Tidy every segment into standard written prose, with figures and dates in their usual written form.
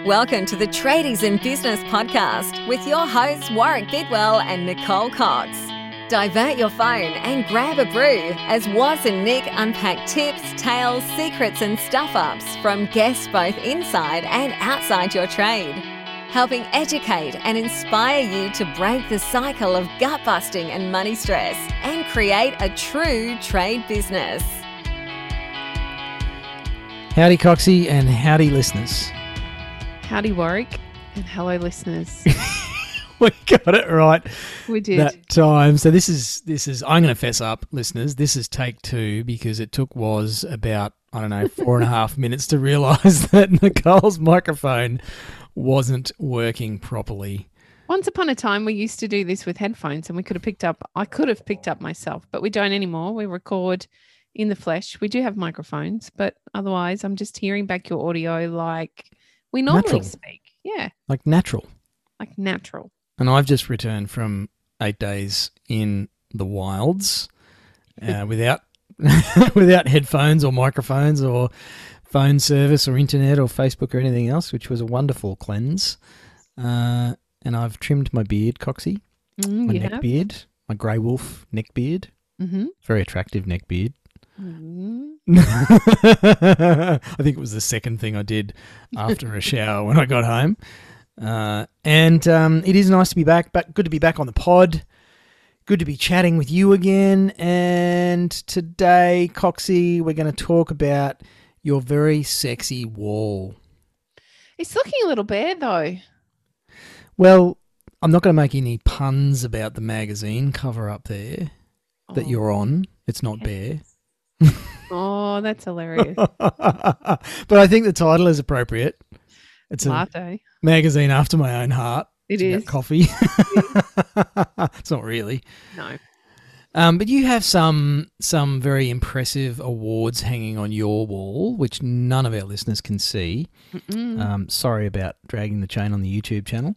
Welcome to the Tradies in Business podcast with your hosts Warwick Bidwell and Nicole Cox. Divert your phone and grab a brew as Waz and Nick unpack tips, tales, secrets and stuff-ups from guests both inside and outside your trade, helping educate and inspire you to break the cycle of gut-busting and money stress and create a true trade business. Howdy Coxie and howdy listeners. Howdy Warwick and hello listeners. We got it right. We did. That time. So this is I'm going to fess up, listeners. This is take 2 because it took Waz about, 4.5 minutes to realise that Nicole's microphone wasn't working properly. Once upon a time we used to do this with headphones and I could have picked up myself, but we don't anymore. We record in the flesh. We do have microphones, but otherwise I'm just hearing back your audio like we normally speak. Yeah. Like natural. Like natural. And I've just returned from 8 days in the wilds without headphones or microphones or phone service or internet or Facebook or anything else, which was a wonderful cleanse. And I've trimmed my beard, Coxie, my neck beard, my grey wolf neck beard. Mm-hmm. Very attractive neck beard. Mm-hmm. I think it was the second thing I did after a shower when I got home. And it is nice to be back, but good to be back on the pod. Good to be chatting with you again. And today, Coxie, we're going to talk about your very sexy wall. It's looking a little bare though. Well, I'm not going to make any puns about the magazine cover up there that you're on. It's not bare. Oh, that's hilarious. But I think the title is appropriate. It's Latte. A magazine after my own heart. It is. Coffee. It's not really. No. But you have some very impressive awards hanging on your wall, which none of our listeners can see. Sorry about dragging the chain on the YouTube channel.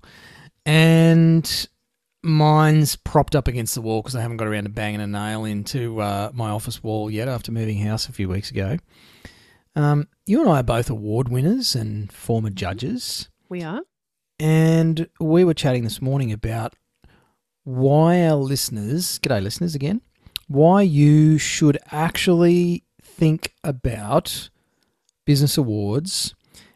And mine's propped up against the wall because I haven't got around to banging a nail into my office wall yet after moving house a few weeks ago. You and I are both award winners and former judges. We are. And we were chatting this morning about why our listeners, g'day listeners again, why you should actually think about business awards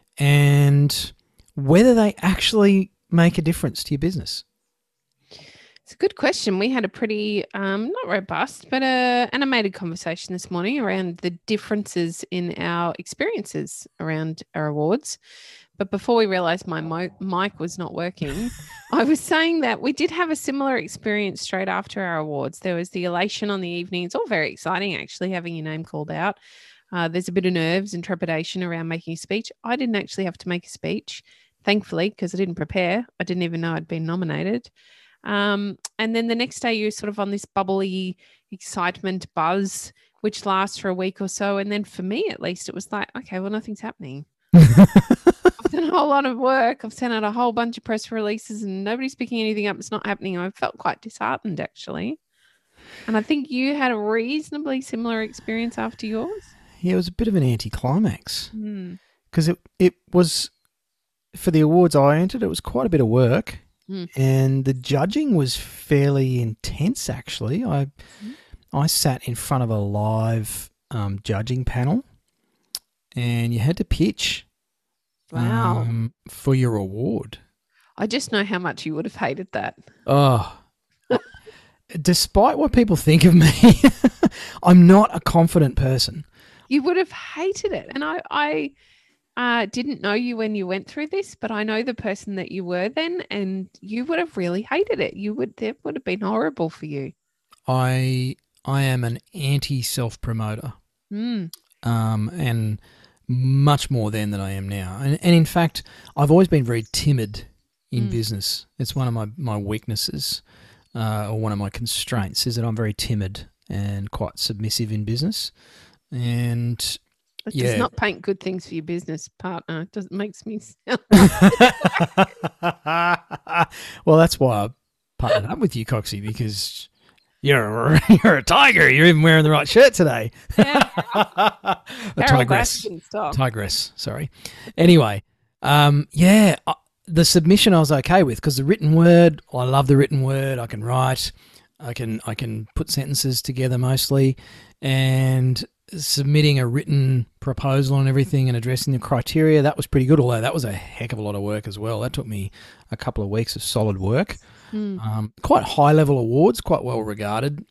and whether they actually make a difference to your business. It's a good question. We had a pretty, not robust, but animated conversation this morning around the differences in our experiences around our awards. But before we realised my mic was not working, I was saying that we did have a similar experience straight after our awards. There was the elation on the evening. It's all very exciting, actually, having your name called out. There's a bit of nerves and trepidation around making a speech. I didn't actually have to make a speech, thankfully, because I didn't prepare. I didn't even know I'd been nominated. And then the next day you're sort of on this bubbly excitement buzz, which lasts for a week or so. And then for me, at least, it was like, okay, well, nothing's happening. I've done a whole lot of work. I've sent out a whole bunch of press releases and nobody's picking anything up. It's not happening. I felt quite disheartened, actually. And I think you had a reasonably similar experience after yours. Yeah, it was a bit of an anticlimax because it was, for the awards I entered, it was quite a bit of work. And the judging was fairly intense, actually. I sat in front of a live judging panel and you had to pitch for your award. I just know how much you would have hated that. Oh, despite what people think of me, I'm not a confident person. You would have hated it. And I didn't know you when you went through this, but I know the person that you were then, and you would have really hated it. It would have been horrible for you. I am an anti-self-promoter, and much more then than I am now. And in fact, I've always been very timid in business. It's one of my weaknesses, or one of my constraints, is that I'm very timid and quite submissive in business. And it does not paint good things for your business partner. It makes me sound Well, that's why I partnered up with you, Coxie, because you're a tiger. You're even wearing the right shirt today. Yeah. A tigress. Tigress, sorry. Anyway, Yeah, the submission I was okay with because the written word, I love the written word. I can write, I can put sentences together mostly, and submitting a written proposal and everything and addressing the criteria, that was pretty good. Although that was a heck of a lot of work as well. That took me a couple of weeks of solid work. Quite high level awards, quite well regarded,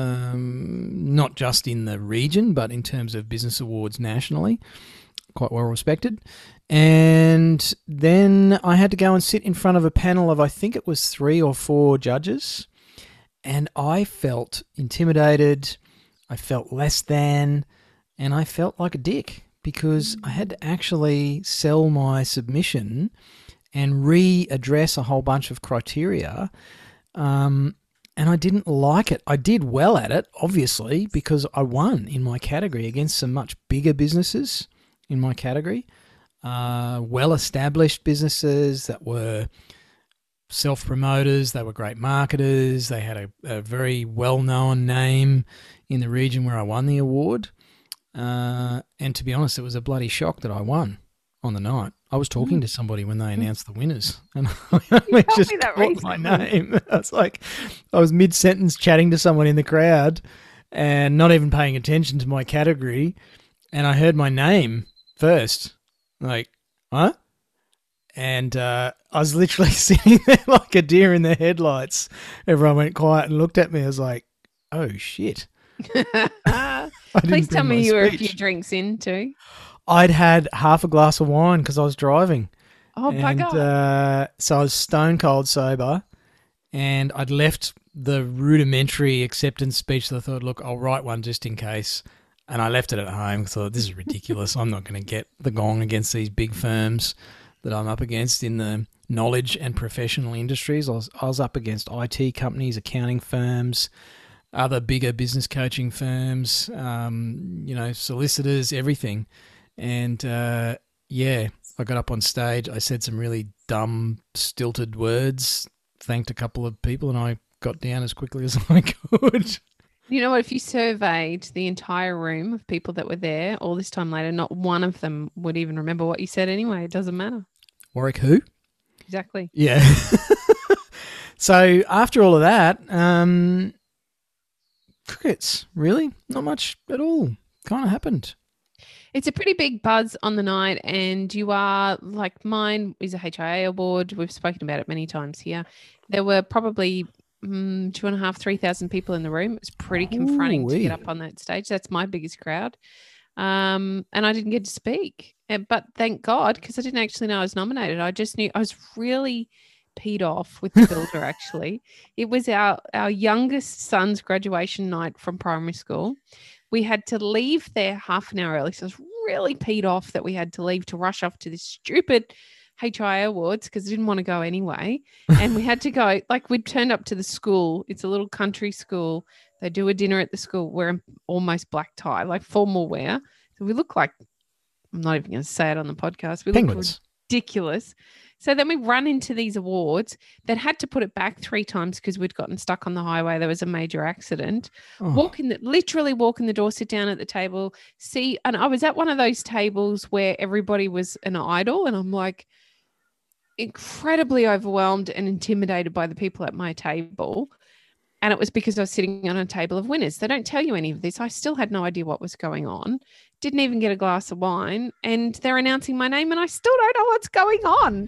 not just in the region, but in terms of business awards nationally, quite well respected. And then I had to go and sit in front of a panel of, I think it was 3 or 4 judges, and I felt intimidated, I felt less than, and I felt like a dick because I had to actually sell my submission and readdress a whole bunch of criteria, and I didn't like it. I did well at it, obviously, because I won in my category against some much bigger businesses in my category, well-established businesses that were self-promoters, they were great marketers, they had a very well-known name in the region where I won the award, and to be honest, it was a bloody shock that I won on the night. I was talking to somebody when they announced the winners, and I just caught my name. I was like, I was mid-sentence chatting to someone in the crowd and not even paying attention to my category, and I heard my name first, like, what? And I was literally sitting there like a deer in the headlights. Everyone went quiet and looked at me. I was like, oh, shit. Please tell me you were a few drinks in too. I'd had half a glass of wine because I was driving. Oh, my God. So I was stone cold sober, and I'd left the rudimentary acceptance speech that I thought, look, I'll write one just in case. And I left it at home because I thought, this is ridiculous. I'm not going to get the gong against these big firms that I'm up against in the knowledge and professional industries. I was up against IT companies, accounting firms, other bigger business coaching firms, solicitors, everything. And, I got up on stage. I said some really dumb, stilted words, thanked a couple of people, and I got down as quickly as I could. You know what? If you surveyed the entire room of people that were there all this time later, not one of them would even remember what you said anyway. It doesn't matter. Warwick who? Exactly. Yeah. So after all of that, crickets, really? Not much at all. Kind of happened. It's a pretty big buzz on the night, and you are, like, mine is a HIA award. We've spoken about it many times here. There were probably 2,500, 3,000 people in the room. It was pretty confronting to get up on that stage. That's my biggest crowd. And I didn't get to speak. But thank God, because I didn't actually know I was nominated. I just knew I was really peed off with the builder, actually. It was our youngest son's graduation night from primary school. We had to leave there half an hour early. So I was really peed off that we had to leave to rush off to this stupid HIA awards because I didn't want to go anyway. And we had to go, like, we'd turned up to the school. It's a little country school. They do a dinner at the school wearing almost black tie, like formal wear. So we look like, I'm not even going to say it on the podcast. We Penguins. look ridiculous. So then we run into these awards that had to put it back 3 times because we'd gotten stuck on the highway. There was a major accident. Literally walk in the door, sit down at the table, see. And I was at one of those tables where everybody was an idol. And I'm like incredibly overwhelmed and intimidated by the people at my table. And it was because I was sitting on a table of winners. They don't tell you any of this. I still had no idea what was going on. Didn't even get a glass of wine. And they're announcing my name and I still don't know what's going on.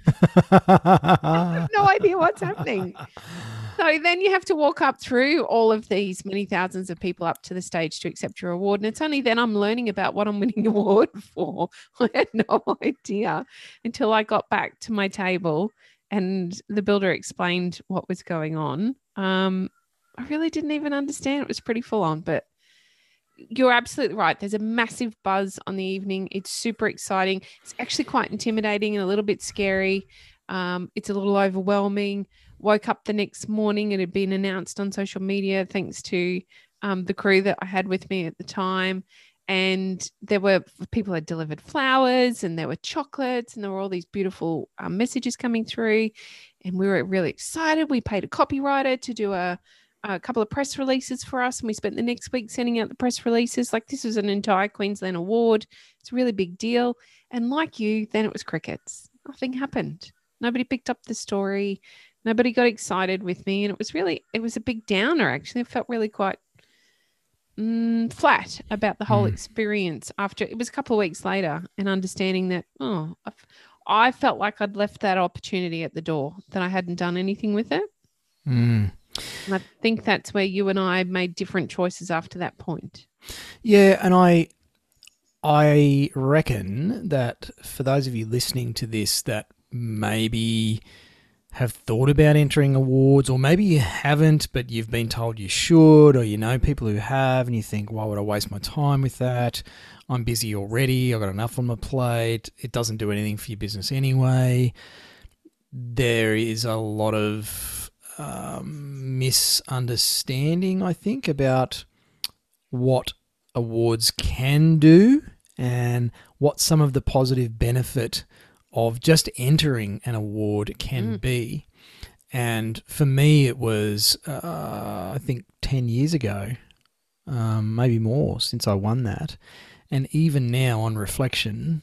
I have no idea what's happening. So then you have to walk up through all of these many thousands of people up to the stage to accept your award. And it's only then I'm learning about what I'm winning the award for. I had no idea until I got back to my table and the builder explained what was going on. I really didn't even understand. It was pretty full on, but you're absolutely right. There's a massive buzz on the evening. It's super exciting. It's actually quite intimidating and a little bit scary. It's a little overwhelming. Woke up the next morning. It had been announced on social media thanks to the crew that I had with me at the time. And there were people had delivered flowers and there were chocolates and there were all these beautiful messages coming through. And we were really excited. We paid a copywriter to do a couple of press releases for us, and we spent the next week sending out the press releases. Like, this was an entire Queensland award. It's a really big deal. And like you, then it was crickets. nothing happened. Nobody picked up the story. Nobody got excited with me. And it was a big downer, actually. I felt really quite flat about the whole experience after. It was a couple of weeks later, and understanding that, I felt like I'd left that opportunity at the door, that I hadn't done anything with it. And I think that's where you and I made different choices after that point. Yeah, and I reckon that for those of you listening to this that maybe have thought about entering awards, or maybe you haven't, but you've been told you should, or you know people who have, and you think, why would I waste my time with that? I'm busy already. I've got enough on my plate. It doesn't do anything for your business anyway. There is a lot of misunderstanding, I think, about what awards can do and what some of the positive benefit of just entering an award can be. And for me, it was, I think, 10 years ago, maybe more, since I won that. And even now, on reflection,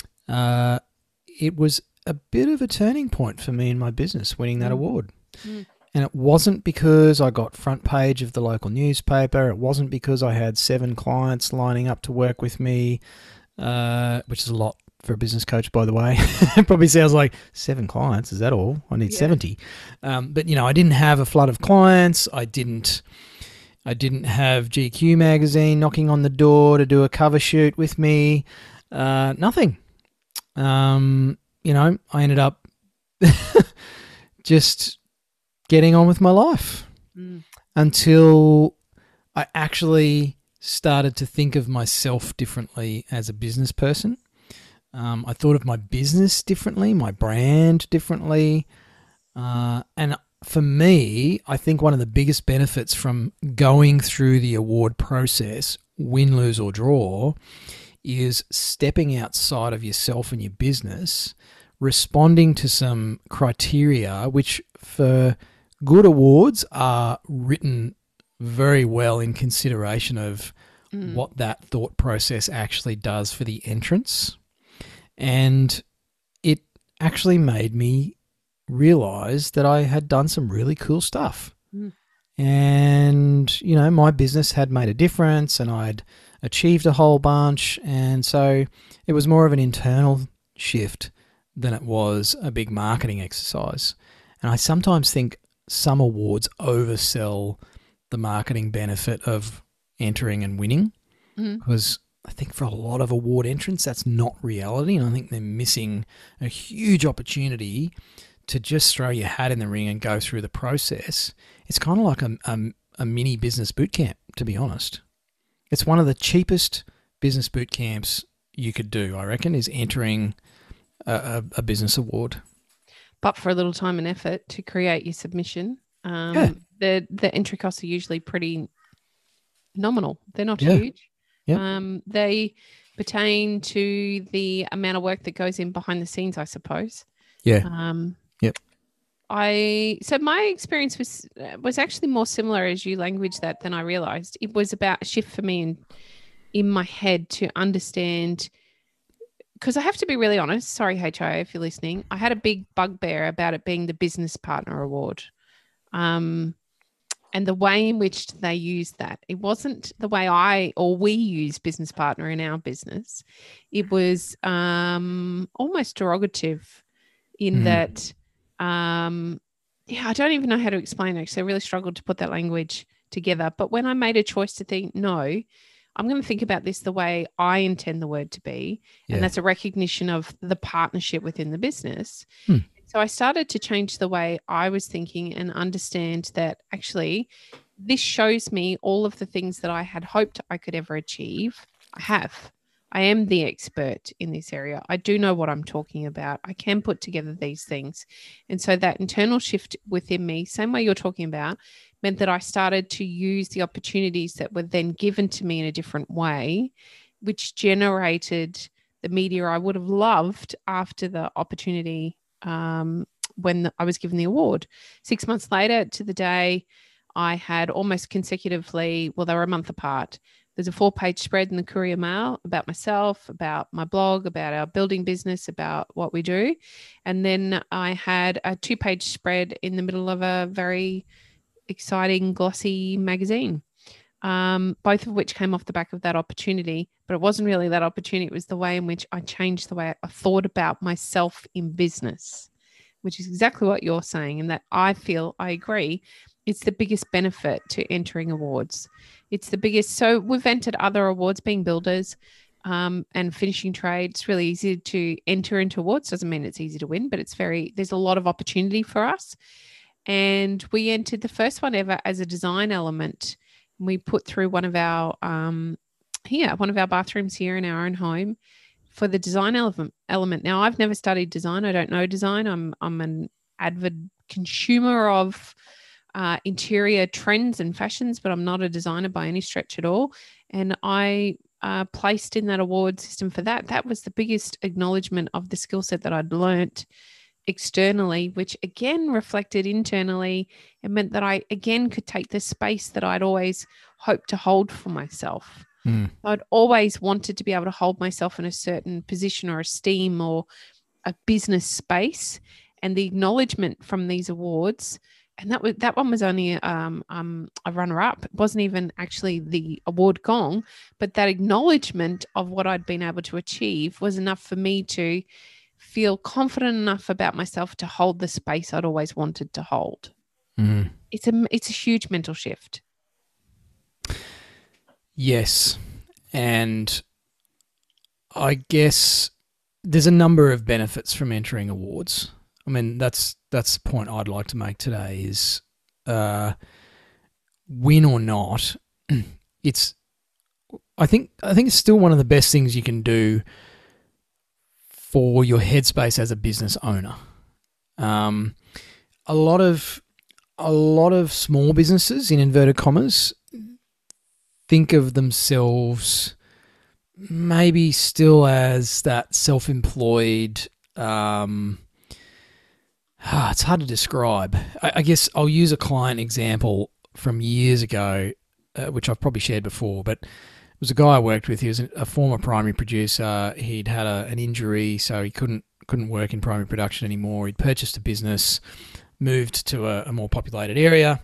it was a bit of a turning point for me in my business, winning that award. And it wasn't because I got front page of the local newspaper. It wasn't because I had 7 clients lining up to work with me, which is a lot for a business coach, by the way. It probably sounds like 7 clients. Is that all? I need 70. But, you know, I didn't have a flood of clients. I didn't have GQ magazine knocking on the door to do a cover shoot with me. Nothing. You know, I ended up just getting on with my life until I actually started to think of myself differently as a business person. I thought of my business differently, my brand differently. And for me, I think one of the biggest benefits from going through the award process, win, lose or draw, is stepping outside of yourself and your business, responding to some criteria which for good awards are written very well in consideration of what that thought process actually does for the entrance. And it actually made me realize that I had done some really cool stuff. And, you know, my business had made a difference and I'd achieved a whole bunch. And so it was more of an internal shift than it was a big marketing exercise. And I sometimes think some awards oversell the marketing benefit of entering and winning, because I think for a lot of award entrants, that's not reality. And I think they're missing a huge opportunity to just throw your hat in the ring and go through the process. It's kind of like a mini business boot camp, to be honest. It's one of the cheapest business boot camps you could do, I reckon, is entering a business award. But for a little time and effort to create your submission, the entry costs are usually pretty nominal. They're not huge. They pertain to the amount of work that goes in behind the scenes, I suppose. So my experience was actually more similar as you language that than I realized. It was about a shift for me in my head to understand, because I have to be really honest. Sorry, HIO, if you're listening. I had a big bugbear about it being the business partner award. And the way in which they used that, it wasn't the way we use business partner in our business. It was almost derogative in that, I don't even know how to explain it. Actually, I really struggled to put that language together. But when I made a choice to think, no, I'm going to think about this the way I intend the word to be, and that's a recognition of the partnership within the business. So I started to change the way I was thinking and understand that actually this shows me all of the things that I had hoped I could ever achieve. I am the expert in this area. I do know what I'm talking about. I can put together these things. And so that internal shift within me, same way you're talking about, meant that I started to use the opportunities that were then given to me in a different way, which generated the media I would have loved after the opportunity when I was given the award. 6 months later to the day, I had almost consecutively, well, they were a month apart. There's a 4-page spread in the Courier Mail about myself, about my blog, about our building business, about what we do. And then I had a 2-page spread in the middle of a very exciting, glossy magazine, both of which came off the back of that opportunity. But it wasn't really that opportunity. It was the way in which I changed the way I thought about myself in business, which is exactly what you're saying. And that I agree, it's the biggest benefit to entering awards. It's the biggest. So we've entered other awards, being builders and finishing trade. It's really easy to enter into awards. Doesn't mean it's easy to win, but there's a lot of opportunity for us. And we entered the first one ever as a design element. We put through one of our bathrooms here in our own home for the design element. Now, I've never studied design. I don't know design. I'm an avid consumer of interior trends and fashions, but I'm not a designer by any stretch at all. And I placed in that award system for that. That was the biggest acknowledgement of the skill set that I'd learnt externally, which again reflected internally. It meant that I again could take the space that I'd always hoped to hold for myself. I'd always wanted to be able to hold myself in a certain position or esteem or a business space, and the acknowledgement from these awards. And that one was only a runner-up. It wasn't even actually the award gong, but that acknowledgement of what I'd been able to achieve was enough for me to feel confident enough about myself to hold the space I'd always wanted to hold. It's a huge mental shift. Yes. And I guess there's a number of benefits from entering awards. I mean, that's the point I'd like to make today is win or not, I think it's still one of the best things you can do for your headspace as a business owner. A lot of small businesses, in inverted commas, think of themselves maybe still as that self-employed. It's hard to describe. I guess I'll use a client example from years ago, which I've probably shared before, but it was a guy I worked with. He was a former primary producer. He'd had an injury, so he couldn't work in primary production anymore. He'd purchased a business, moved to a more populated area,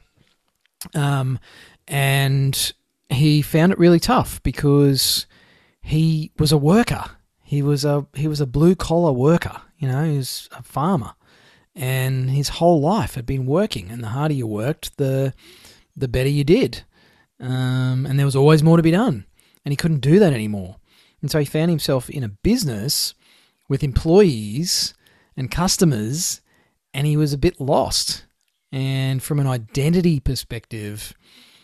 and he found it really tough because he was a worker. He was a blue collar worker. He was a farmer, and his whole life had been working. And the harder you worked, the better you did. And there was always more to be done. And he couldn't do that anymore. And so he found himself in a business with employees and customers, and he was a bit lost. And from an identity perspective,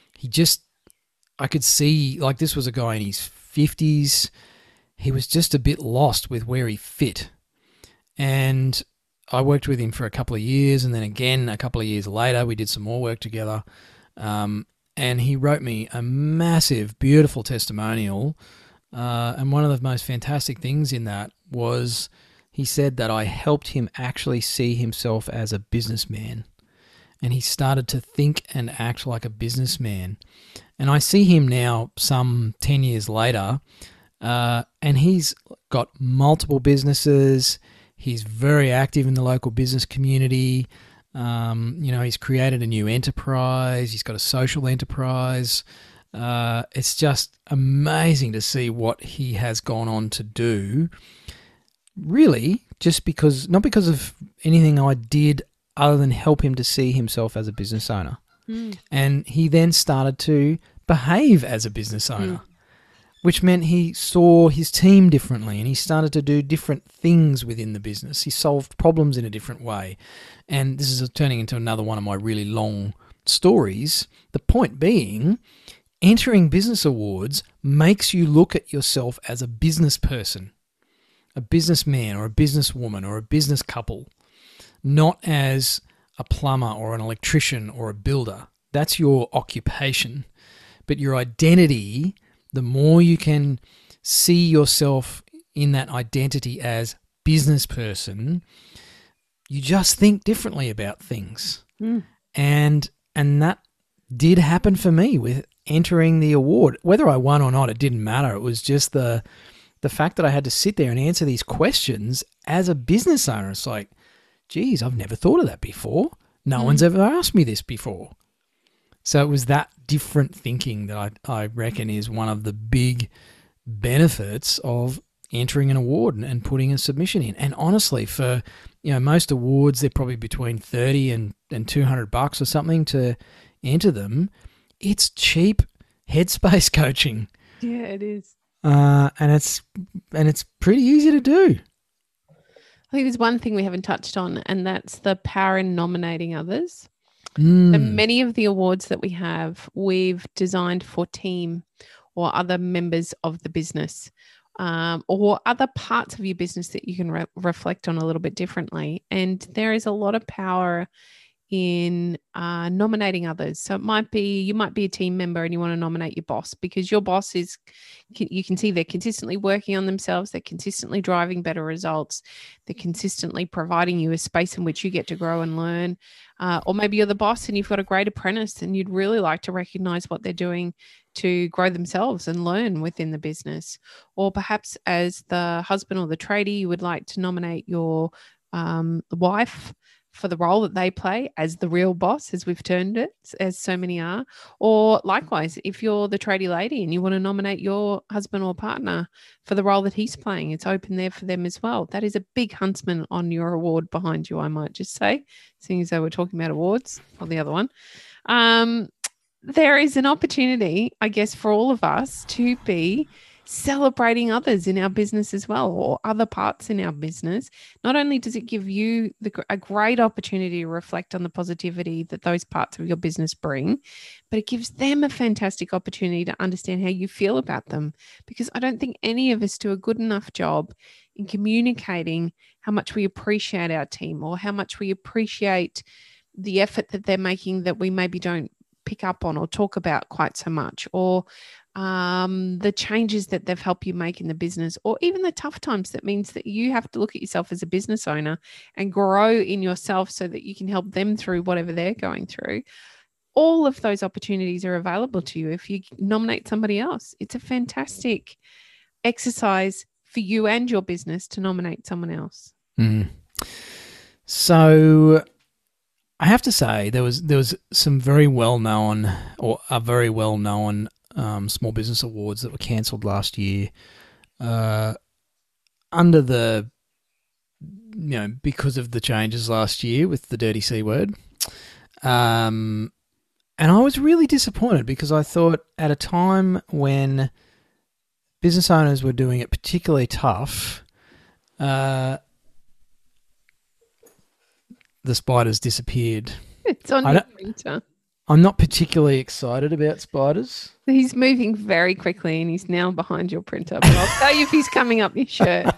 I could see, like, this was a guy in his 50s. He was just a bit lost with where he fit. And I worked with him for a couple of years, and then again a couple of years later we did some more work together. And he wrote me a massive, beautiful testimonial. And one of the most fantastic things in that was he said that I helped him actually see himself as a businessman. And he started to think and act like a businessman. And I see him now some 10 years later, and he's got multiple businesses. He's very active in the local business community. He's created a new enterprise. He's got a social enterprise. It's just amazing to see what he has gone on to do. Really, not because of anything I did other than help him to see himself as a business owner. And he then started to behave as a business owner, which meant he saw his team differently, and he started to do different things within the business. He solved problems in a different way. And this is turning into another one of my really long stories. The point being, entering business awards makes you look at yourself as a business person, a businessman or a businesswoman or a business couple, not as a plumber or an electrician or a builder. That's your occupation. But your identity, the more you can see yourself in that identity as business person, you just think differently about things. And that did happen for me with entering the award. Whether I won or not, it didn't matter. It was just the fact that I had to sit there and answer these questions as a business owner. It's like, geez, I've never thought of that before. No one's ever asked me this before. So it was that different thinking that I reckon is one of the big benefits of entering an award and putting a submission in. And honestly, for most awards, they're probably between $30 and $200 or something to enter them. It's cheap headspace coaching. Yeah, it is. And it's pretty easy to do. I think there's one thing we haven't touched on, and that's the power in nominating others. And many of the awards that we have, we've designed for team or other members of the business, or other parts of your business that you can reflect on a little bit differently. And there is a lot of power in nominating others. So you might be a team member and you want to nominate your boss, because your boss you can see they're consistently working on themselves. They're consistently driving better results. They're consistently providing you a space in which you get to grow and learn. Or maybe you're the boss and you've got a great apprentice and you'd really like to recognize what they're doing to grow themselves and learn within the business. Or perhaps as the husband or the tradie, you would like to nominate your wife for the role that they play as the real boss, as we've termed it, as so many are. Or likewise, if you're the tradie lady and you want to nominate your husband or partner for the role that he's playing, it's open there for them as well. That is a big huntsman on your award behind you, I might just say, seeing as though we're talking about awards, or the other one. There is an opportunity, I guess, for all of us to be celebrating others in our business as well, or other parts in our business. Not only does it give you a great opportunity to reflect on the positivity that those parts of your business bring, but it gives them a fantastic opportunity to understand how you feel about them. Because I don't think any of us do a good enough job in communicating how much we appreciate our team, or how much we appreciate the effort that they're making that we maybe don't pick up on or talk about quite so much, or the changes that they've helped you make in the business, or even the tough times. That means that you have to look at yourself as a business owner and grow in yourself so that you can help them through whatever they're going through. All of those opportunities are available to you if you nominate somebody else. It's a fantastic exercise for you and your business to nominate someone else. So I have to say there was some very well-known, or a very well-known small business awards that were cancelled last year under the, because of the changes last year with the dirty C word. And I was really disappointed, because I thought at a time when business owners were doing it particularly tough, the spiders disappeared. It's on your printer. I'm not particularly excited about spiders. He's moving very quickly and he's now behind your printer. But I'll tell you if he's coming up your shirt.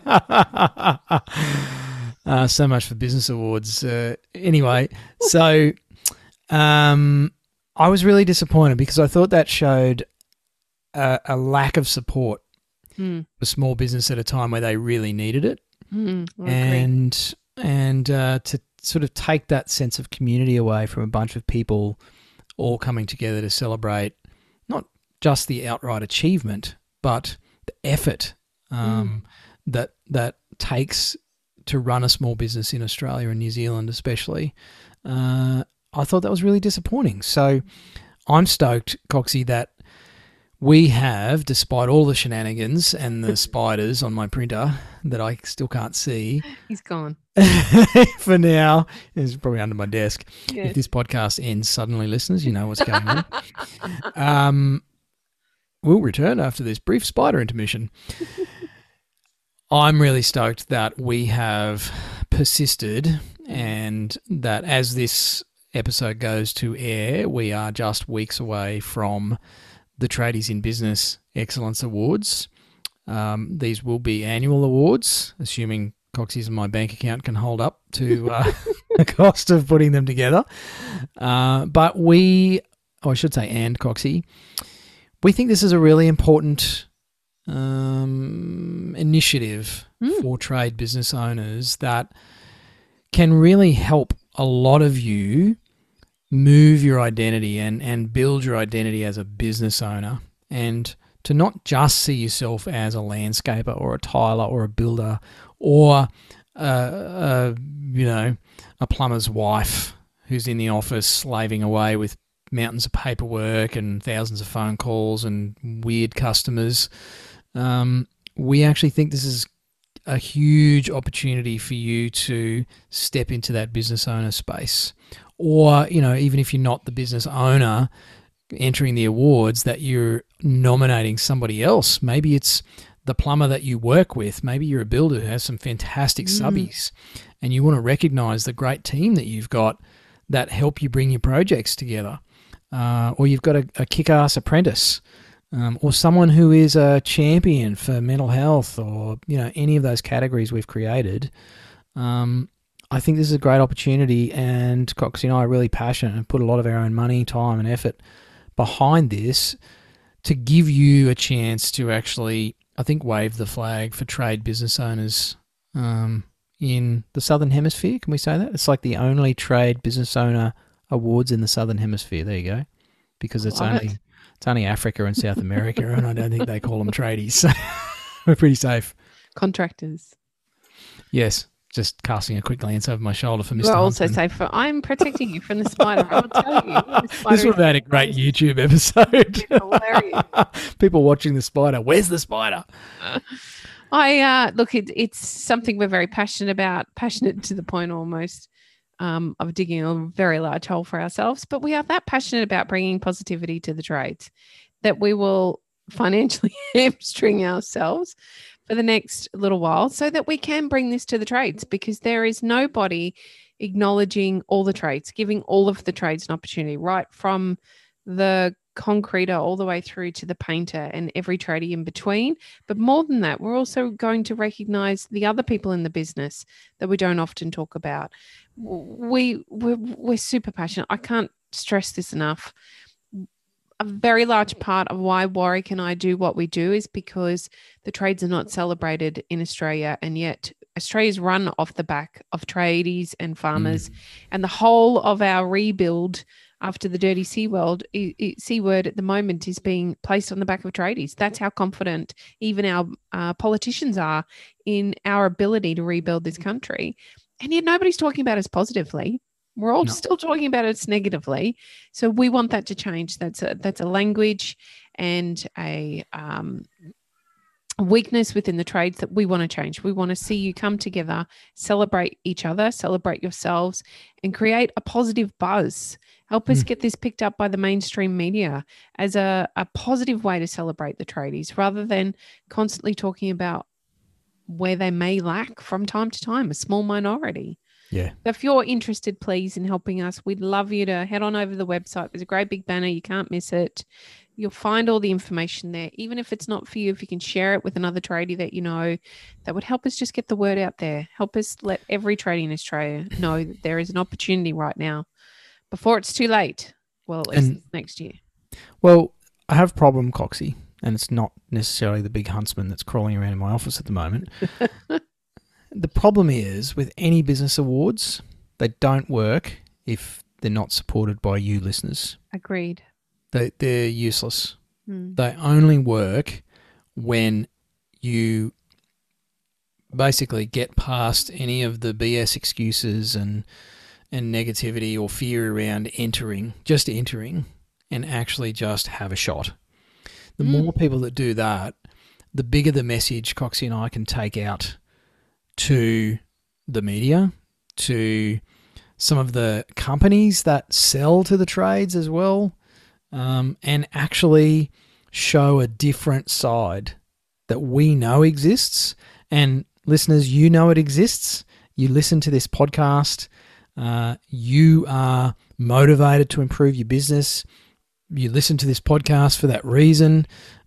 So much for business awards. Anyway, so I was really disappointed, because I thought that showed a lack of support for small business at a time where they really needed it. And to sort of take that sense of community away from a bunch of people all coming together to celebrate not just the outright achievement, but the effort that takes to run a small business in Australia and New Zealand especially. I thought that was really disappointing. So I'm stoked, Coxie, that we have, despite all the shenanigans and the spiders on my printer that I still can't see. He's gone. For now. He's probably under my desk. Yes. If this podcast ends suddenly, listeners, you know what's going on. We'll return after this brief spider intermission. I'm really stoked that we have persisted, and that as this episode goes to air, we are just weeks away from the Tradies in Business Excellence Awards. These will be annual awards, assuming Coxie's and my bank account can hold up to the cost of putting them together. But Coxie, we think this is a really important initiative for trade business owners that can really help a lot of you move your identity and build your identity as a business owner, and to not just see yourself as a landscaper or a tiler or a builder or a plumber's wife who's in the office slaving away with mountains of paperwork and thousands of phone calls and weird customers. We actually think this is a huge opportunity for you to step into that business owner space. Or, even if you're not the business owner entering the awards, that you're nominating somebody else. Maybe it's the plumber that you work with. Maybe you're a builder who has some fantastic subbies, and you want to recognize the great team that you've got that help you bring your projects together. Or you've got a kick-ass apprentice, or someone who is a champion for mental health, or any of those categories we've created. I think this is a great opportunity, and Coxie and I are really passionate and put a lot of our own money, time and effort behind this to give you a chance to actually, I think, wave the flag for trade business owners in the Southern Hemisphere. Can we say that? It's like the only trade business owner awards in the Southern Hemisphere. There you go. Because it's only Africa and South America, and I don't think they call them tradies. So we're pretty safe. Contractors. Yes. Just casting a quick glance over my shoulder for Mr. We're also Huntsman. safe. I'm protecting you from the spider. I'll tell you. This would have had a great YouTube episode. Hilarious. People watching the spider. Where's the spider? Look, it's something we're very passionate about, passionate to the point almost of digging a very large hole for ourselves. But we are that passionate about bringing positivity to the trades that we will financially hamstring ourselves for the next little while so that we can bring this to the trades, because there is nobody acknowledging all the trades, giving all of the trades an opportunity, right from the concreter all the way through to the painter and every tradie in between. But more than that, we're also going to recognize the other people in the business that we don't often talk about. We're super passionate. I can't stress this enough. A very large part of why Warwick and I do what we do is because the trades are not celebrated in Australia, and yet Australia's run off the back of tradies and farmers, and the whole of our rebuild after the dirty C word at the moment is being placed on the back of tradies. That's how confident even our politicians are in our ability to rebuild this country, and yet nobody's talking about us positively. We're all still talking about it negatively. So we want that to change. That's a language and a weakness within the trades that we want to change. We want to see you come together, celebrate each other, celebrate yourselves, and create a positive buzz. Help us get this picked up by the mainstream media as a positive way to celebrate the tradies, rather than constantly talking about where they may lack from time to time, a small minority. Yeah. So if you're interested, please, in helping us, we'd love you to head on over to the website. There's a great big banner. You can't miss it. You'll find all the information there. Even if it's not for you, if you can share it with another tradie that you know, that would help us just get the word out there. Help us let every tradie in Australia know that there is an opportunity right now before it's too late. Well, at least next year. Well, I have a problem, Coxie, and it's not necessarily the big huntsman that's crawling around in my office at the moment. The problem is, with any business awards, they don't work if they're not supported by you listeners. Agreed. They're useless. They only work when you basically get past any of the BS excuses and negativity or fear around entering, and actually just have a shot. The more people that do that, the bigger the message Coxie and I can take out to the media, to some of the companies that sell to the trades as well, and actually show a different side that we know exists. And listeners, you know it exists. You listen to this podcast. You are motivated to improve your business. You listen to this podcast for that reason.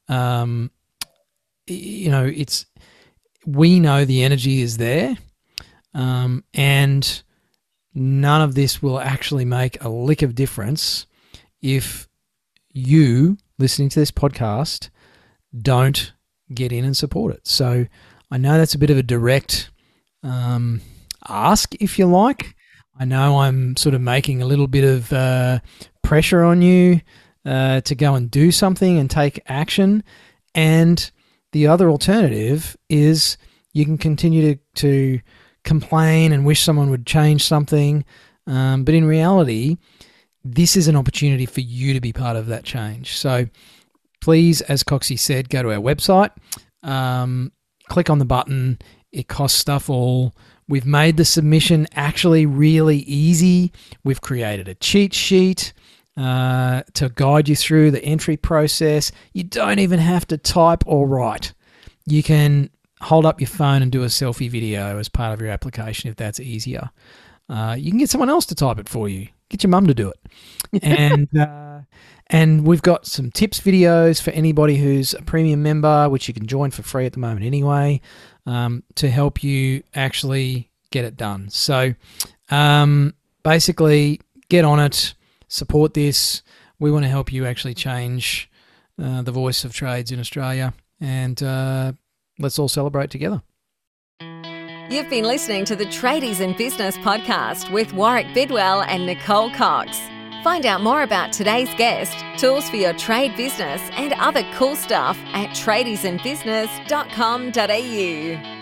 We know the energy is there, and none of this will actually make a lick of difference if you, listening to this podcast, don't get in and support it. So I know that's a bit of a direct ask, if you like. I know I'm sort of making a little bit of pressure on you to go and do something and take action. And the other alternative is you can continue to complain and wish someone would change something. But in reality, this is an opportunity for you to be part of that change. So please, as Coxie said, go to our website, click on the button. It costs stuff all. We've made the submission actually really easy. We've created a cheat sheet to guide you through the entry process. You don't even have to type or write. You can hold up your phone and do a selfie video as part of your application if that's easier. You can get someone else to type it for you. Get your mum to do it. And we've got some tips videos for anybody who's a premium member, which you can join for free at the moment anyway, to help you actually get it done. So basically, get on it, support this. We want to help you actually change the voice of trades in Australia, and let's all celebrate together. You've been listening to the Tradies in Business podcast with Warwick Bidwell and Nicole Cox. Find out more about today's guest, tools for your trade business, and other cool stuff at tradiesinbusiness.com.au.